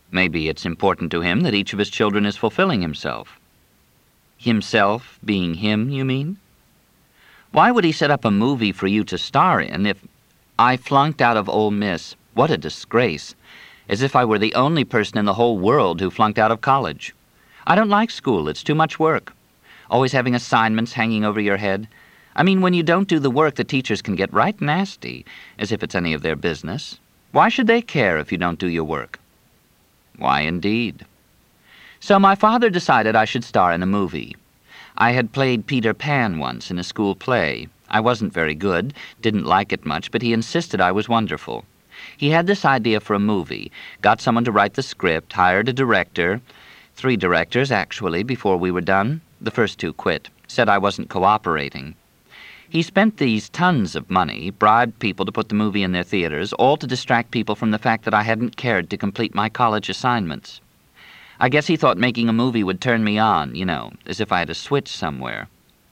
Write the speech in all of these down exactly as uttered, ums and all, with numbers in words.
Maybe it's important to him that each of his children is fulfilling himself. Himself being him, you mean? Why would he set up a movie for you to star in if I flunked out of Ole Miss? What a disgrace. As if I were the only person in the whole world who flunked out of college. I don't like school. It's too much work. Always having assignments hanging over your head. I mean, when you don't do the work, the teachers can get right nasty, as if it's any of their business. Why should they care if you don't do your work? Why, indeed. So my father decided I should star in a movie. I had played Peter Pan once in a school play. I wasn't very good, didn't like it much, but he insisted I was wonderful. He had this idea for a movie, got someone to write the script, hired a director, three directors, actually, before we were done. The first two quit, said I wasn't cooperating. He spent these tons of money, bribed people to put the movie in their theaters, all to distract people from the fact that I hadn't cared to complete my college assignments. I guess he thought making a movie would turn me on, you know, as if I had a switch somewhere.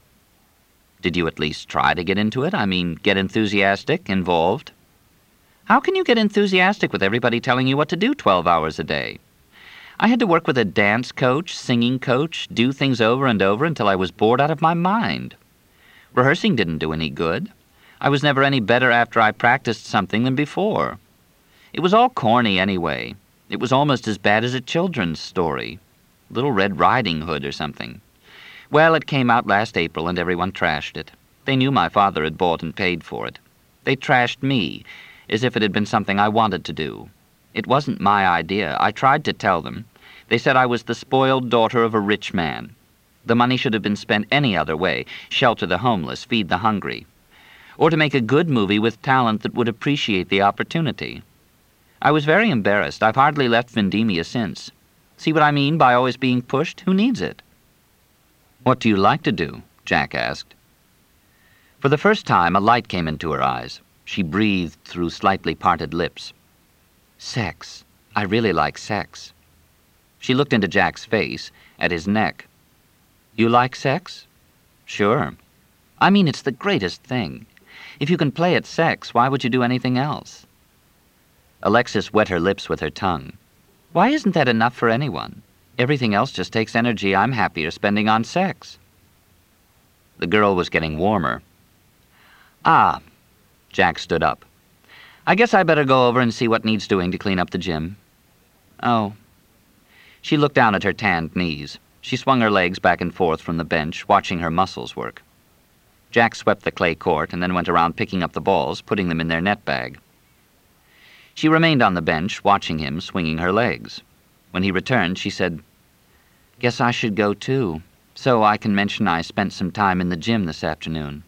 Did you at least try to get into it? I mean, get enthusiastic, involved? How can you get enthusiastic with everybody telling you what to do twelve hours a day? I had to work with a dance coach, singing coach, do things over and over until I was bored out of my mind. Rehearsing didn't do any good. I was never any better after I practiced something than before. It was all corny anyway. It was almost as bad as a children's story. Little Red Riding Hood or something. Well, it came out last April and everyone trashed it. They knew my father had bought and paid for it. They trashed me, as if it had been something I wanted to do. It wasn't my idea. I tried to tell them. They said I was the spoiled daughter of a rich man. The money should have been spent any other way, shelter the homeless, feed the hungry, or to make a good movie with talent that would appreciate the opportunity. I was very embarrassed. I've hardly left Vendemia since. See what I mean by always being pushed? Who needs it? What do you like to do? Jack asked. For the first time, a light came into her eyes. She breathed through slightly parted lips. Sex. I really like sex. She looked into Jack's face, at his neck. You like sex? Sure. I mean, it's the greatest thing. If you can play at sex, why would you do anything else? Alexis wet her lips with her tongue. Why isn't that enough for anyone? Everything else just takes energy I'm happier spending on sex. The girl was getting warmer. Ah, Jack stood up. I guess I better go over and see what needs doing to clean up the gym. Oh. She looked down at her tanned knees. She swung her legs back and forth from the bench, watching her muscles work. Jack swept the clay court and then went around picking up the balls, putting them in their net bag. She remained on the bench, watching him, swinging her legs. When he returned, she said, Guess I should go too, so I can mention I spent some time in the gym this afternoon.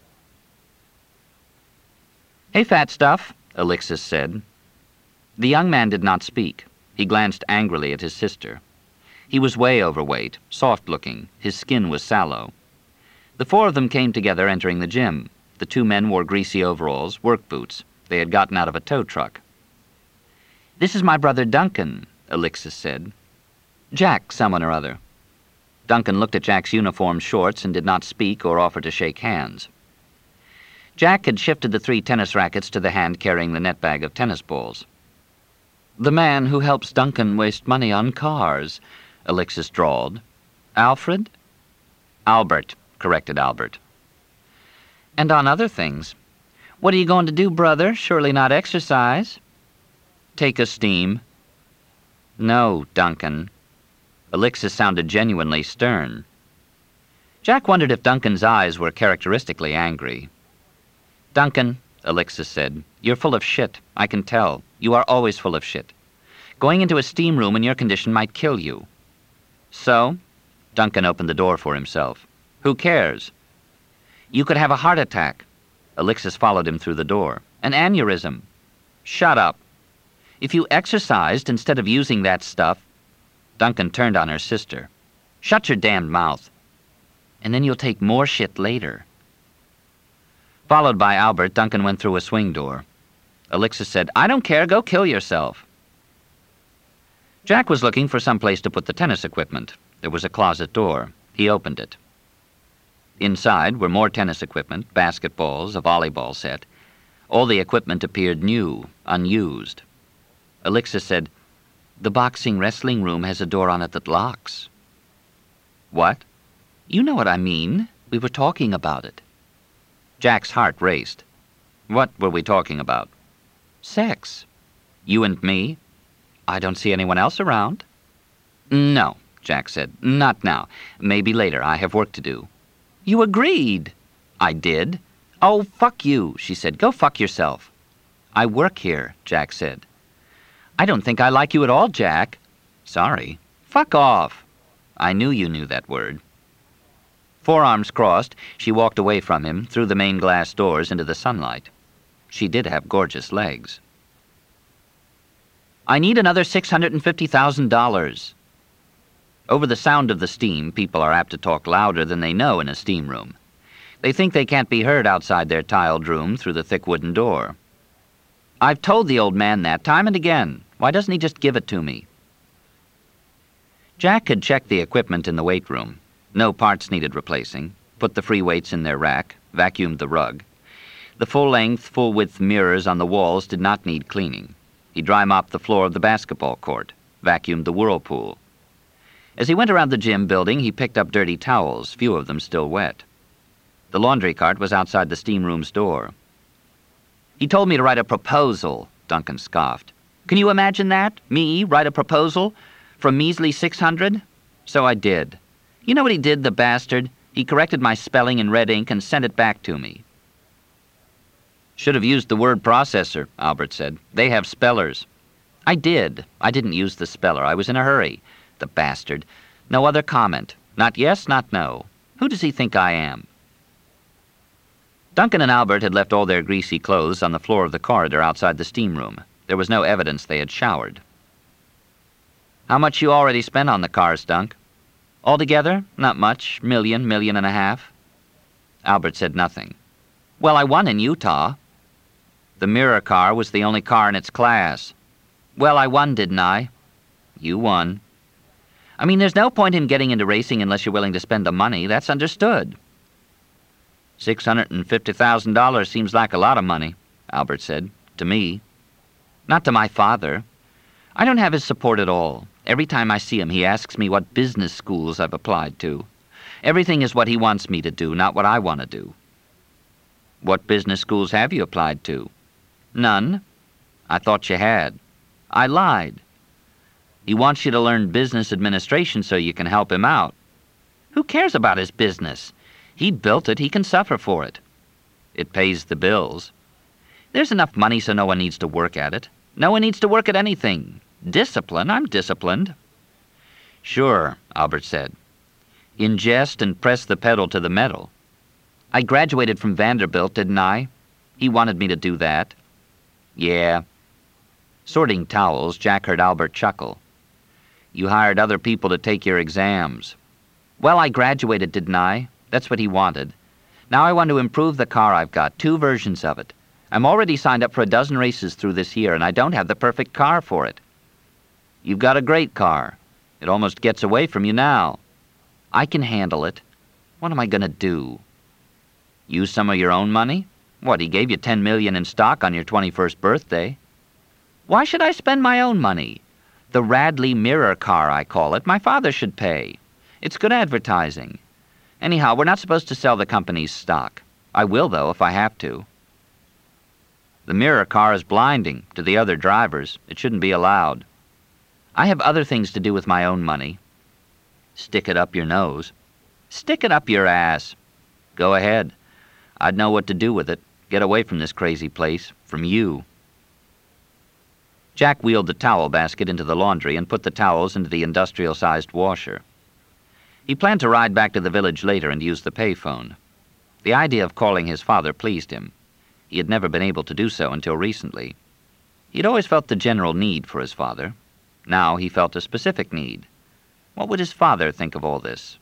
Hey, fat stuff, Alexis said. The young man did not speak. He glanced angrily at his sister. He was way overweight, soft-looking. His skin was sallow. The four of them came together entering the gym. The two men wore greasy overalls, work boots. They had gotten out of a tow truck. This is my brother Duncan, Alexis said. Jack, someone or other. Duncan looked at Jack's uniform shorts and did not speak or offer to shake hands. Jack had shifted the three tennis rackets to the hand carrying the net bag of tennis balls. The man who helps Duncan waste money on cars, Alexis drawled. Alfred? Albert, corrected Albert. And on other things. What are you going to do, brother? Surely not exercise. Take a steam. No, Duncan. Alexis sounded genuinely stern. Jack wondered if Duncan's eyes were characteristically angry. Duncan, Alexis said, you're full of shit. I can tell. You are always full of shit. Going into a steam room in your condition might kill you. So? Duncan opened the door for himself. Who cares? You could have a heart attack. Alexis followed him through the door. An aneurysm. Shut up. If you exercised instead of using that stuff... Duncan turned on her sister. Shut your damned mouth. And then you'll take more shit later. Followed by Albert, Duncan went through a swing door. Alexis said, I don't care, go kill yourself. Jack was looking for some place to put the tennis equipment. There was a closet door. He opened it. Inside were more tennis equipment, basketballs, a volleyball set. All the equipment appeared new, unused. Alexis said, The boxing wrestling room has a door on it that locks. What? You know what I mean. We were talking about it. Jack's heart raced. What were we talking about? Sex. You and me? I don't see anyone else around. No, Jack said. Not now. Maybe later. I have work to do. You agreed. I did. Oh, fuck you, she said. Go fuck yourself. I work here, Jack said. I don't think I like you at all, Jack. Sorry. Fuck off. I knew you knew that word. Forearms crossed, she walked away from him, through the main glass doors into the sunlight. She did have gorgeous legs. I need another six hundred fifty thousand dollars. Over the sound of the steam, people are apt to talk louder than they know in a steam room. They think they can't be heard outside their tiled room through the thick wooden door. I've told the old man that time and again. Why doesn't he just give it to me? Jack had checked the equipment in the weight room. No parts needed replacing. Put the free weights in their rack. Vacuumed the rug. The full-length, full-width mirrors on the walls did not need cleaning. He dry mopped the floor of the basketball court. Vacuumed the whirlpool. As he went around the gym building, he picked up dirty towels, few of them still wet. The laundry cart was outside the steam room's door. He told me to write a proposal, Duncan scoffed. Can you imagine that? Me, write a proposal? For a measly six hundred? So I did. You know what he did, the bastard? He corrected my spelling in red ink and sent it back to me. Should have used the word processor, Albert said. They have spellers. I did. I didn't use the speller. I was in a hurry. The bastard. No other comment. Not yes, not no. Who does he think I am? Duncan and Albert had left all their greasy clothes on the floor of the corridor outside the steam room. There was no evidence they had showered. How much you already spent on the cars, Dunk? Altogether, not much. Million, million and a half. Albert said nothing. Well, I won in Utah. The mirror car was the only car in its class. Well, I won, didn't I? You won. I mean, there's no point in getting into racing unless you're willing to spend the money. That's understood. Six hundred and fifty thousand dollars seems like a lot of money, Albert said. To me. Not to my father. I don't have his support at all. Every time I see him, he asks me what business schools I've applied to. Everything is what he wants me to do, not what I want to do. What business schools have you applied to? None. I thought you had. I lied. He wants you to learn business administration so you can help him out. Who cares about his business? He built it. He can suffer for it. It pays the bills. There's enough money so no one needs to work at it. No one needs to work at anything. Discipline? I'm disciplined. Sure, Albert said. Ingest and press the pedal to the metal. I graduated from Vanderbilt, didn't I? He wanted me to do that. Yeah. Sorting towels, Jack heard Albert chuckle. You hired other people to take your exams. Well, I graduated, didn't I? That's what he wanted. Now I want to improve the car I've got, two versions of it. I'm already signed up for a dozen races through this year, and I don't have the perfect car for it. You've got a great car. It almost gets away from you now. I can handle it. What am I going to do? Use some of your own money? What, he gave you ten million dollars in stock on your twenty-first birthday? Why should I spend my own money? The Radley Mirror car, I call it. My father should pay. It's good advertising. Anyhow, we're not supposed to sell the company's stock. I will, though, if I have to. The mirror car is blinding to the other drivers. It shouldn't be allowed. I have other things to do with my own money. Stick it up your nose. Stick it up your ass. Go ahead. I'd know what to do with it. Get away from this crazy place. From you. Jack wheeled the towel basket into the laundry and put the towels into the industrial-sized washer. He planned to ride back to the village later and use the payphone. The idea of calling his father pleased him. He had never been able to do so until recently. He'd always felt the general need for his father. Now he felt a specific need. What would his father think of all this?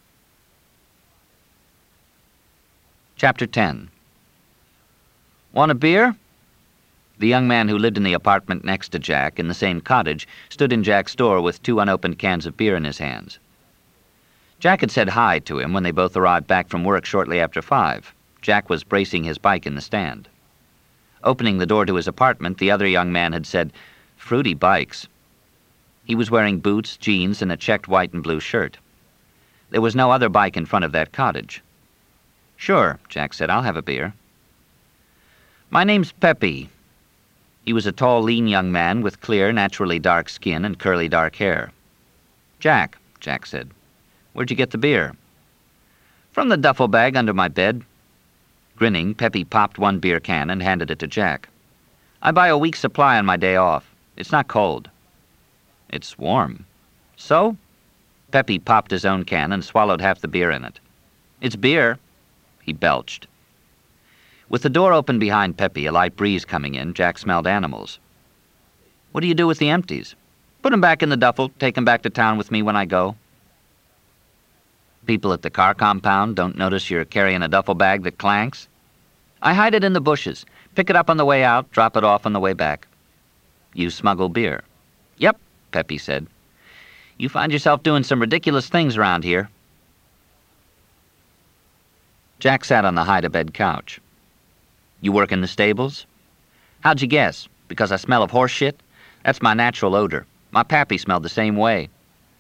Chapter ten. Want a beer? The young man who lived in the apartment next to Jack, in the same cottage, stood in Jack's door with two unopened cans of beer in his hands. Jack had said hi to him when they both arrived back from work shortly after five. Jack was bracing his bike in the stand. Opening the door to his apartment, the other young man had said, "Fruity bikes." He was wearing boots, jeans, and a checked white and blue shirt. There was no other bike in front of that cottage. "Sure," Jack said. "I'll have a beer." "My name's Pepe." He was a tall, lean young man with clear, naturally dark skin and curly dark hair. "Jack," Jack said. "Where'd you get the beer?" "From the duffel bag under my bed." Grinning, Pepe popped one beer can and handed it to Jack. "I buy a week's supply on my day off. It's not cold." "It's warm." "So?" Pepe popped his own can and swallowed half the beer in it. "It's beer." He belched. With the door open behind Pepe, a light breeze coming in, Jack smelled animals. "What do you do with the empties?" "Put 'em back in the duffel, take 'em back to town with me when I go." "People at the car compound don't notice you're carrying a duffel bag that clanks?" "I hide it in the bushes, pick it up on the way out, drop it off on the way back." "You smuggle beer?" "Yep," Pepe said. "You find yourself doing some ridiculous things around here." Jack sat on the hide-a-bed couch. "You work in the stables?" "How'd you guess? Because I smell of horse shit? That's my natural odor. My pappy smelled the same way."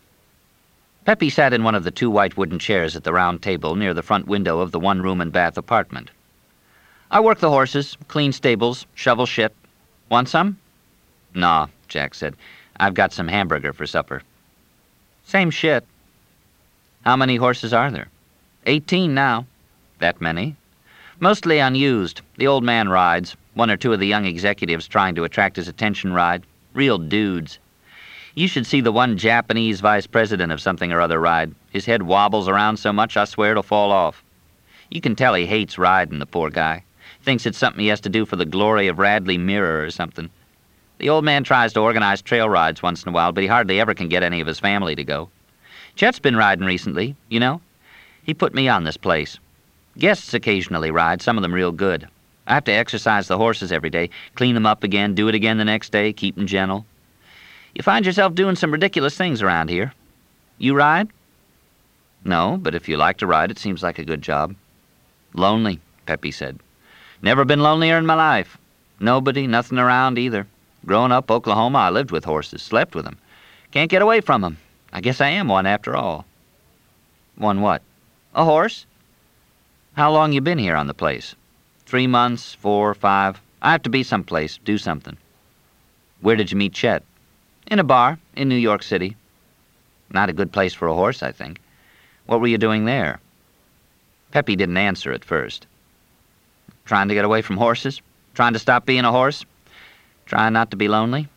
Pepe sat in one of the two white wooden chairs at the round table near the front window of the one-room and bath apartment. "I work the horses, clean stables, shovel shit. Want some?" "Nah," Jack said. "I've got some hamburger for supper." "Same shit." "How many horses are there?" Eighteen now." "That many?" "Mostly unused. The old man rides. One or two of the young executives trying to attract his attention ride. Real dudes. You should see the one Japanese vice president of something or other ride. His head wobbles around so much I swear it'll fall off. You can tell he hates riding, the poor guy. Thinks it's something he has to do for the glory of Radley Mirror or something. The old man tries to organize trail rides once in a while, but he hardly ever can get any of his family to go. Chet's been riding recently, you know. He put me on this place. Guests occasionally ride, some of them real good. I have to exercise the horses every day, clean them up again, do it again the next day, keep them gentle. You find yourself doing some ridiculous things around here. You ride?" "No, but if you like to ride, it seems like a good job." "Lonely," Pepe said. "Never been lonelier in my life. Nobody, nothing around either. Growing up Oklahoma, I lived with horses, slept with them. Can't get away from them. I guess I am one after all." "One what?" "A horse." "How long you been here on the place?" Three months, four, five. I have to be someplace, do something." "Where did you meet Chet?" "In a bar, in New York City." "Not a good place for a horse, I think. What were you doing there?" Pepe didn't answer at first. "Trying to get away from horses? Trying to stop being a horse? Trying not to be lonely?"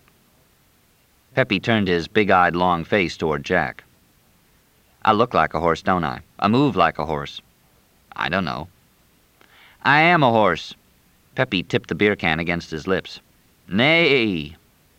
Pepe turned his big-eyed, long face toward Jack. "I look like a horse, don't I? I move like a horse." "I don't know." "I am a horse." Pepe tipped the beer can against his lips. "Nay."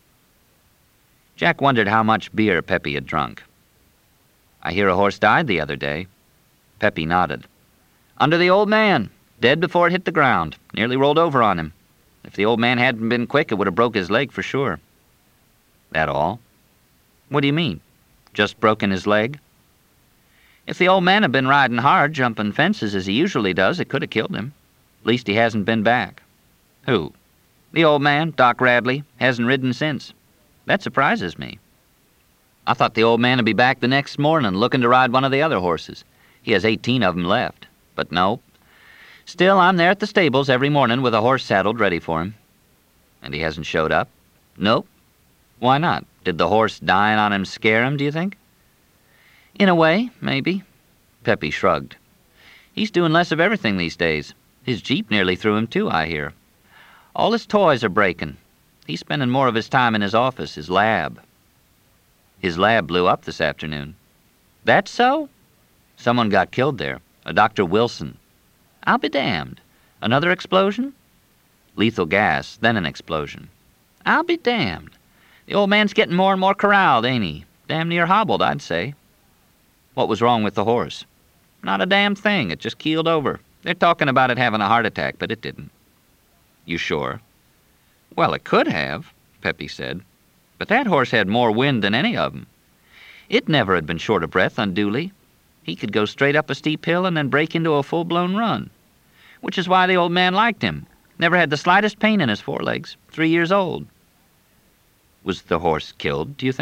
Jack wondered how much beer Pepe had drunk. "I hear a horse died the other day." Pepe nodded. "Under the old man. Dead before it hit the ground. Nearly rolled over on him. If the old man hadn't been quick, it would have broke his leg for sure." "That all?" "What do you mean? Just broken his leg?" "If the old man had been riding hard, jumping fences as he usually does, it could have killed him. At least he hasn't been back." "Who?" "The old man, Doc Radley, hasn't ridden since. That surprises me. I thought the old man would be back the next morning looking to ride one of the other horses. He has eighteen of 'em left. But no. Still, I'm there at the stables every morning with a horse saddled ready for him." "And he hasn't showed up?" "Nope." "Why not? Did the horse dying on him scare him, do you think?" "In a way, maybe." Pepe shrugged. "He's doing less of everything these days. His Jeep nearly threw him, too, I hear. All his toys are breaking. He's spending more of his time in his office, his lab." "His lab blew up this afternoon." "That's so?" "Someone got killed there. A Doctor Wilson." "I'll be damned. Another explosion?" "Lethal gas, then an explosion." "I'll be damned. The old man's getting more and more corralled, ain't he? Damn near hobbled, I'd say." "What was wrong with the horse?" "Not a damn thing. It just keeled over. They're talking about it having a heart attack, but it didn't." "You sure?" "Well, it could have," Pepe said. "But that horse had more wind than any of 'em. It never had been short of breath unduly. He could go straight up a steep hill and then break into a full-blown run. Which is why the old man liked him. Never had the slightest pain in his forelegs. Three years old." "Was the horse killed, do you think?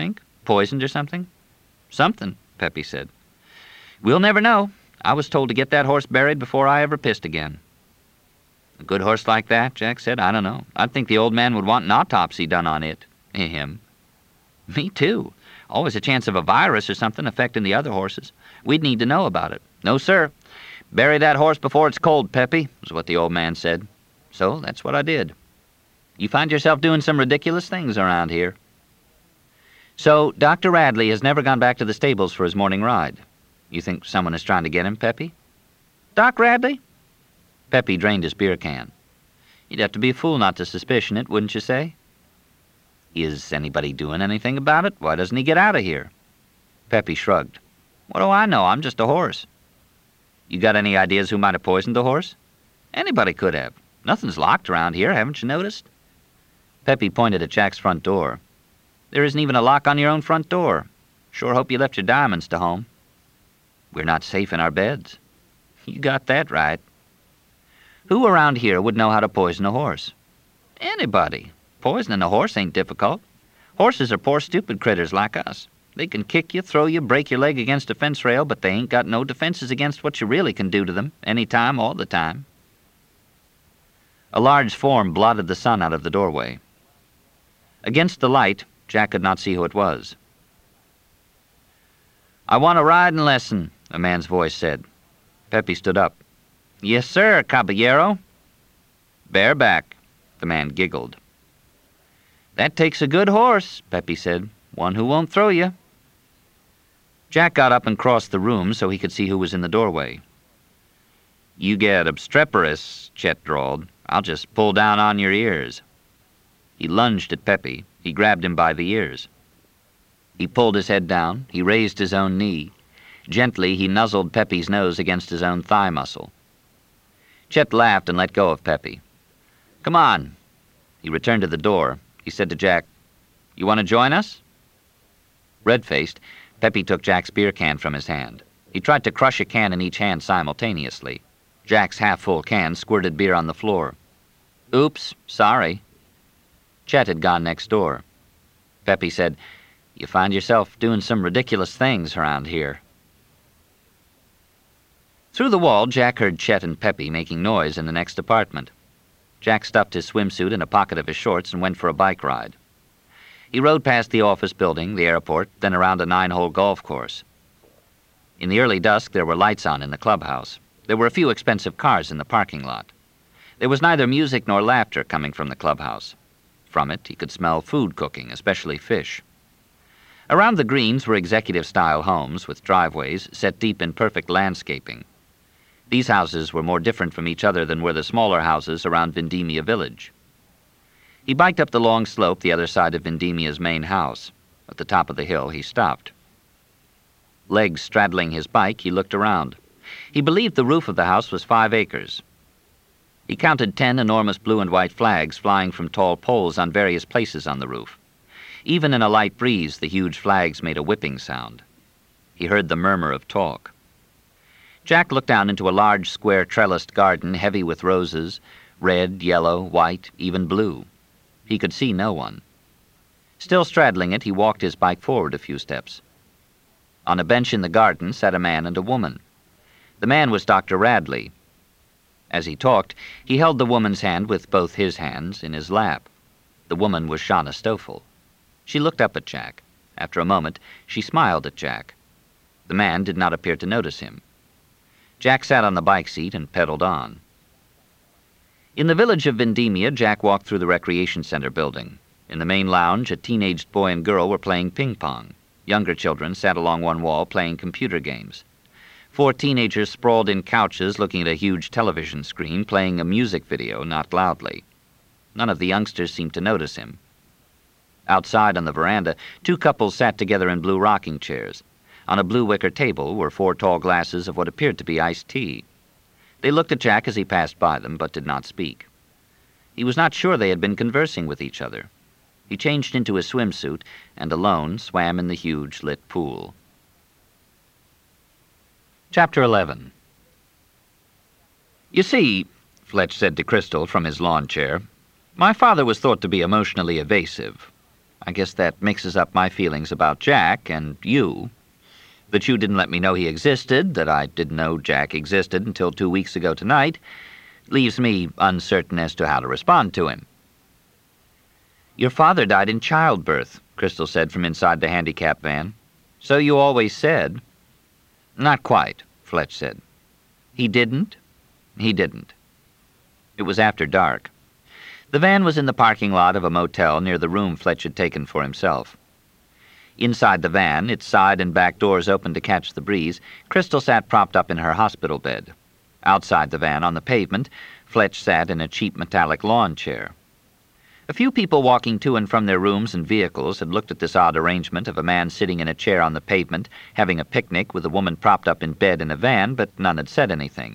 poisoned or something?" "Something," Peppy said. "We'll never know. I was told to get that horse buried before I ever pissed again." "A good horse like that," Jack said, "I don't know. I'd think the old man would want an autopsy done on it." Him. "Me too. Always a chance of a virus or something affecting the other horses. We'd need to know about it." "No, sir. Bury that horse before it's cold, Peppy," was what the old man said. So that's what I did. You find yourself doing some ridiculous things around here. So Doctor Radley has never gone back to the stables for his morning ride. You think someone is trying to get him, Peppy?" "Doc Radley?" Peppy drained his beer can. "You'd have to be a fool not to suspicion it, wouldn't you say?" "Is anybody doing anything about it? Why doesn't he get out of here?" Peppy shrugged. "What do I know? I'm just a horse." "You got any ideas who might have poisoned the horse?" "Anybody could have. Nothing's locked around here, haven't you noticed?" Peppy pointed at Jack's front door. "There isn't even a lock on your own front door. Sure hope you left your diamonds to home." "We're not safe in our beds." "You got that right." "Who around here would know how to poison a horse?" "Anybody. Poisoning a horse ain't difficult. Horses are poor stupid critters like us. They can kick you, throw you, break your leg against a fence rail, but they ain't got no defenses against what you really can do to them, any time, all the time." A large form blotted the sun out of the doorway. Against the light, Jack could not see who it was. "I want a riding lesson," a man's voice said. Peppy stood up. "Yes, sir, caballero." "Bareback," the man giggled. "That takes a good horse," Peppy said. "One who won't throw you." Jack got up and crossed the room so he could see who was in the doorway. "You get obstreperous," Chet drawled. "I'll just pull down on your ears." He lunged at Peppy. He grabbed him by the ears. He pulled his head down. He raised his own knee. Gently, he nuzzled Peppy's nose against his own thigh muscle. Chet laughed and let go of Peppy. "Come on." He returned to the door. He said to Jack, "You want to join us?" Red-faced, Peppy took Jack's beer can from his hand. He tried to crush a can in each hand simultaneously. Jack's half-full can squirted beer on the floor. "Oops, sorry." Chet had gone next door. Peppy said, "You find yourself doing some ridiculous things around here." Through the wall, Jack heard Chet and Peppy making noise in the next apartment. Jack stuffed his swimsuit in a pocket of his shorts and went for a bike ride. He rode past the office building, the airport, then around a nine-hole golf course. In the early dusk, there were lights on in the clubhouse. There were a few expensive cars in the parking lot. There was neither music nor laughter coming from the clubhouse. From it, he could smell food cooking, especially fish. Around the greens were executive-style homes with driveways set deep in perfect landscaping. These houses were more different from each other than were the smaller houses around Vendimia Village. He biked up the long slope the other side of Vendimia's main house. At the top of the hill, he stopped. Legs straddling his bike, he looked around. He believed the roof of the house was five acres. He counted ten enormous blue and white flags flying from tall poles on various places on the roof. Even in a light breeze, the huge flags made a whipping sound. He heard the murmur of talk. Jack looked down into a large, square, trellised garden heavy with roses, red, yellow, white, even blue. He could see no one. Still straddling it, he walked his bike forward a few steps. On a bench in the garden sat a man and a woman. The man was Doctor Radley. As he talked, he held the woman's hand with both his hands in his lap. The woman was Shauna Stoffel. She looked up at Jack. After a moment, she smiled at Jack. The man did not appear to notice him. Jack sat on the bike seat and pedaled on. In the village of Vendimia, Jack walked through the recreation center building. In the main lounge, a teenaged boy and girl were playing ping-pong. Younger children sat along one wall playing computer games. Four teenagers sprawled in couches looking at a huge television screen, playing a music video, not loudly. None of the youngsters seemed to notice him. Outside on the veranda, two couples sat together in blue rocking chairs. On a blue wicker table were four tall glasses of what appeared to be iced tea. They looked at Jack as he passed by them, but did not speak. He was not sure they had been conversing with each other. He changed into his swimsuit and, alone, swam in the huge lit pool. Chapter eleven. "You see," Fletch said to Crystal from his lawn chair, "my father was thought to be emotionally evasive. I guess that mixes up my feelings about Jack and you. That you didn't let me know he existed, that I didn't know Jack existed until two weeks ago tonight, leaves me uncertain as to how to respond to him." "Your father died in childbirth," Crystal said from inside the handicap van. "So you always said." "Not quite," Fletch said. "He didn't?" "He didn't." It was after dark. The van was in the parking lot of a motel near the room Fletch had taken for himself. Inside the van, its side and back doors open to catch the breeze, Crystal sat propped up in her hospital bed. Outside the van, on the pavement, Fletch sat in a cheap metallic lawn chair. A few people walking to and from their rooms and vehicles had looked at this odd arrangement of a man sitting in a chair on the pavement, having a picnic with a woman propped up in bed in a van, but none had said anything.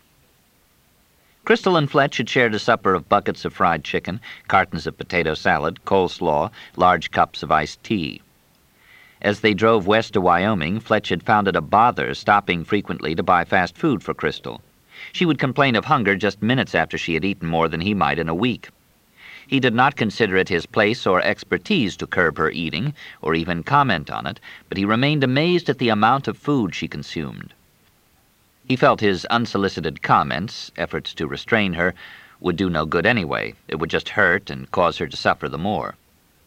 Crystal and Fletch had shared a supper of buckets of fried chicken, cartons of potato salad, coleslaw, large cups of iced tea. As they drove west to Wyoming, Fletch had found it a bother stopping frequently to buy fast food for Crystal. She would complain of hunger just minutes after she had eaten more than he might in a week. He did not consider it his place or expertise to curb her eating, or even comment on it, but he remained amazed at the amount of food she consumed. He felt his unsolicited comments, efforts to restrain her, would do no good anyway. It would just hurt and cause her to suffer the more.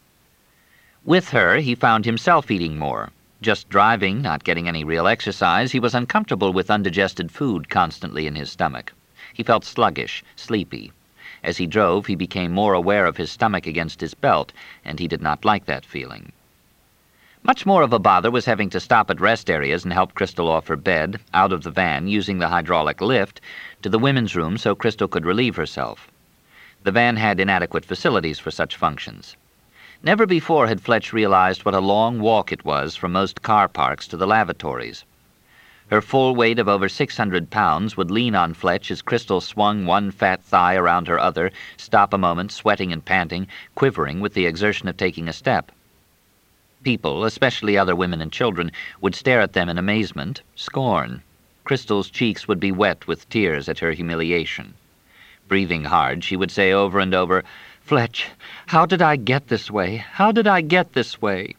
With her, he found himself eating more. Just driving, not getting any real exercise, he was uncomfortable with undigested food constantly in his stomach. He felt sluggish, sleepy. As he drove, he became more aware of his stomach against his belt, and he did not like that feeling. Much more of a bother was having to stop at rest areas and help Crystal off her bed, out of the van, using the hydraulic lift, to the women's room so Crystal could relieve herself. The van had inadequate facilities for such functions. Never before had Fletch realized what a long walk it was from most car parks to the lavatories. Her full weight of over six hundred pounds would lean on Fletch as Crystal swung one fat thigh around her other, stop a moment, sweating and panting, quivering with the exertion of taking a step. People, especially other women and children, would stare at them in amazement, scorn. Crystal's cheeks would be wet with tears at her humiliation. Breathing hard, she would say over and over, "Fletch, how did I get this way? How did I get this way?"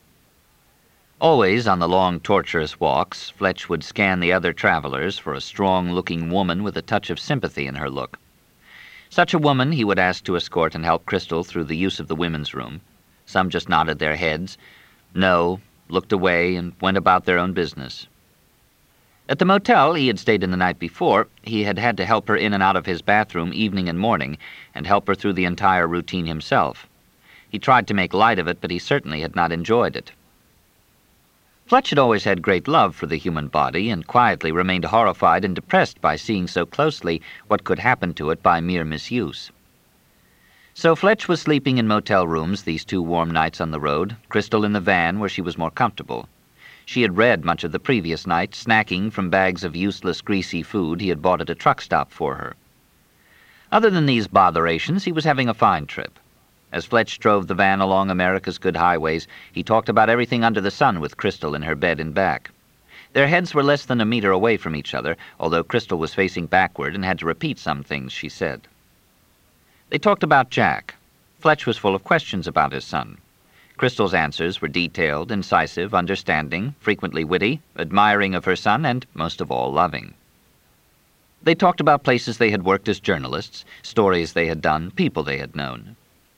Always on the long, torturous walks, Fletch would scan the other travelers for a strong-looking woman with a touch of sympathy in her look. Such a woman he would ask to escort and help Crystal through the use of the women's room. Some just nodded their heads, no, looked away, and went about their own business. At the motel he had stayed in the night before, he had had to help her in and out of his bathroom evening and morning, and help her through the entire routine himself. He tried to make light of it, but he certainly had not enjoyed it. Fletch had always had great love for the human body, and quietly remained horrified and depressed by seeing so closely what could happen to it by mere misuse. So Fletch was sleeping in motel rooms these two warm nights on the road, Crystal in the van where she was more comfortable. She had read much of the previous night, snacking from bags of useless, greasy food he had bought at a truck stop for her. Other than these botherations, he was having a fine trip. As Fletch drove the van along America's good highways, he talked about everything under the sun with Crystal in her bed and back. Their heads were less than a meter away from each other, although Crystal was facing backward and had to repeat some things she said. They talked about Jack. Fletch was full of questions about his son. Crystal's answers were detailed, incisive, understanding, frequently witty, admiring of her son, and, most of all, loving. They talked about places they had worked as journalists, stories they had done, people they had known.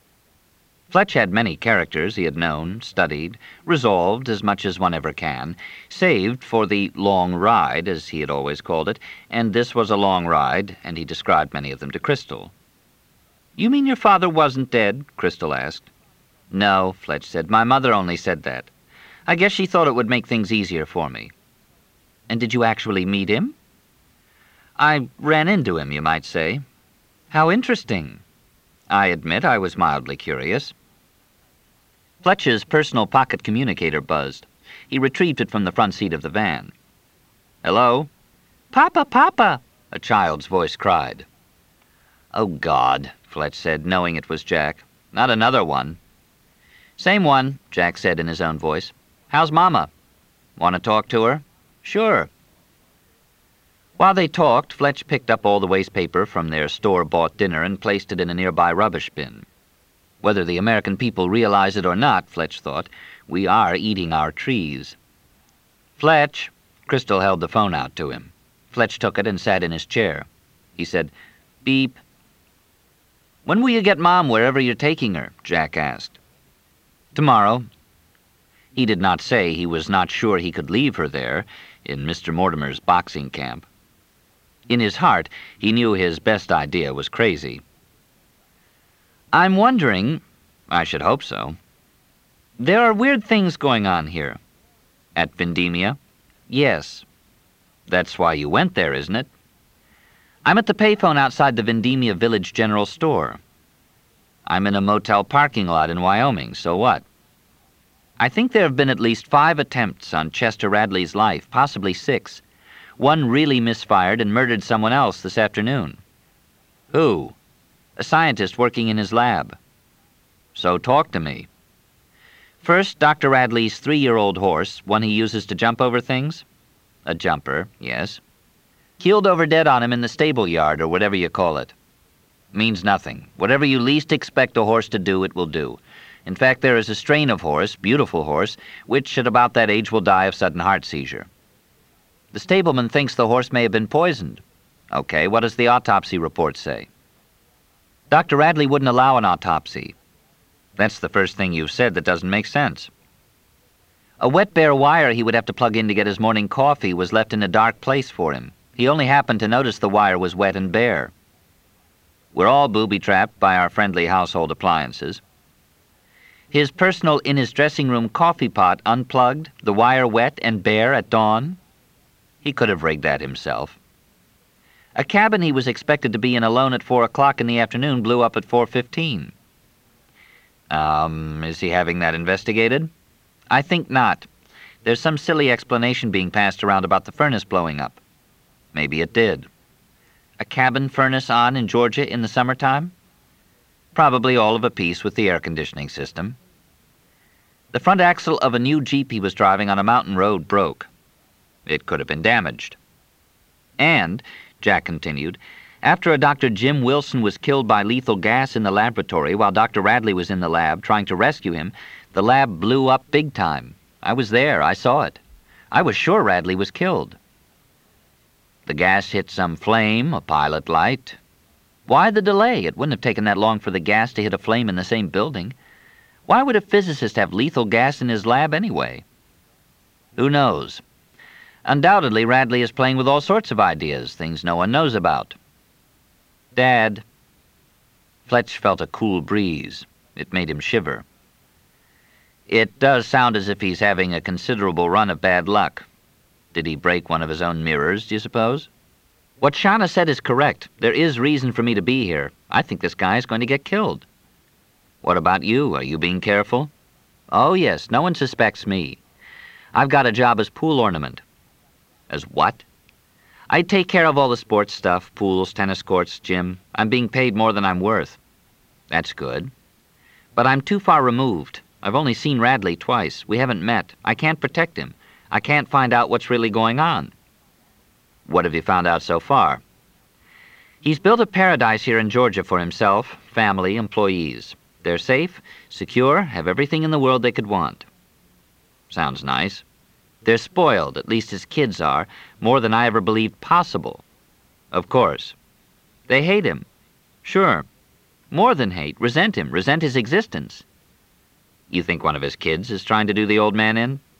Fletch had many characters he had known, studied, resolved as much as one ever can, saved for the long ride, as he had always called it, and this was a long ride, and he described many of them to Crystal. "You mean your father wasn't dead?" Crystal asked. "No," Fletch said. "My mother only said that. I guess she thought it would make things easier for me." "And did you actually meet him?" "I ran into him, you might say." "How interesting." I admit I was mildly curious. Fletch's personal pocket communicator buzzed. He retrieved it from the front seat of the van. "Hello?" "Papa, Papa!" a child's voice cried. "Oh, God," Fletch said, knowing it was Jack. "Not another one." "Same one," Jack said in his own voice. "How's Mama? Want to talk to her?" "Sure." While they talked, Fletch picked up all the waste paper from their store-bought dinner and placed it in a nearby rubbish bin. Whether the American people realize it or not, Fletch thought, we are eating our trees. Fletch, Crystal held the phone out to him. Fletch took it and sat in his chair. He said, "Beep." "When will you get Mom wherever you're taking her?" Jack asked. "Tomorrow." He did not say he was not sure he could leave her there, in Mister Mortimer's boxing camp. In his heart, he knew his best idea was crazy. "I'm wondering—" "I should hope so." "There are weird things going on here." "At Vendemia?" "Yes." "That's why you went there, isn't it?" "I'm at the payphone outside the Vendemia Village General Store." "I'm in a motel parking lot in Wyoming, so what?" "I think there have been at least five attempts on Chester Radley's life, possibly six. One really misfired and murdered someone else this afternoon." "Who?" "A scientist working in his lab." "So talk to me." "First, Doctor Radley's three-year-old horse, one he uses to jump over things." "A jumper, yes." "Keeled over dead on him in the stable yard, or whatever you call it." "Means nothing. Whatever you least expect a horse to do, it will do. In fact, there is a strain of horse, beautiful horse, which at about that age will die of sudden heart seizure." "The stableman thinks the horse may have been poisoned." "Okay, what does the autopsy report say?" "Doctor Radley wouldn't allow an autopsy." "That's the first thing you've said that doesn't make sense." "A wet bare wire he would have to plug in to get his morning coffee was left in a dark place for him. He only happened to notice the wire was wet and bare." "We're all booby-trapped by our friendly household appliances." "His personal in his dressing room coffee pot unplugged, the wire wet and bare at dawn?" "He could have rigged that himself." "A cabin he was expected to be in alone at four o'clock in the afternoon blew up at four fifteen. Um, is he having that investigated?" "I think not. There's some silly explanation being passed around about the furnace blowing up." "Maybe it did." "A cabin furnace on in Georgia in the summertime?" "Probably all of a piece with the air conditioning system." "The front axle of a new Jeep he was driving on a mountain road broke." "It could have been damaged." "And," Jack continued, "after a Doctor Jim Wilson was killed by lethal gas in the laboratory while Doctor Radley was in the lab trying to rescue him, the lab blew up big time. I was there. I saw it. I was sure Radley was killed." "The gas hit some flame, a pilot light." "Why the delay? It wouldn't have taken that long for the gas to hit a flame in the same building. Why would a physicist have lethal gas in his lab anyway?" "Who knows? Undoubtedly, Radley is playing with all sorts of ideas, things no one knows about." "Dad." Fletch felt a cool breeze. It made him shiver. "It does sound as if he's having a considerable run of bad luck. Did he break one of his own mirrors, do you suppose?" "What Shauna said is correct. There is reason for me to be here. I think this guy is going to get killed." "What about you? Are you being careful?" "Oh, yes. No one suspects me. I've got a job as pool ornament." "As what?" "I take care of all the sports stuff, pools, tennis courts, gym. I'm being paid more than I'm worth." "That's good." "But I'm too far removed. I've only seen Radley twice. We haven't met. I can't protect him. I can't find out what's really going on." "What have you found out so far?" "He's built a paradise here in Georgia for himself, family, employees. They're safe, secure, have everything in the world they could want." "Sounds nice." "They're spoiled, at least his kids are, more than I ever believed possible." "Of course." "They hate him." "Sure. More than hate, resent him, resent his existence." "You think one of his kids is trying to do the old man in?"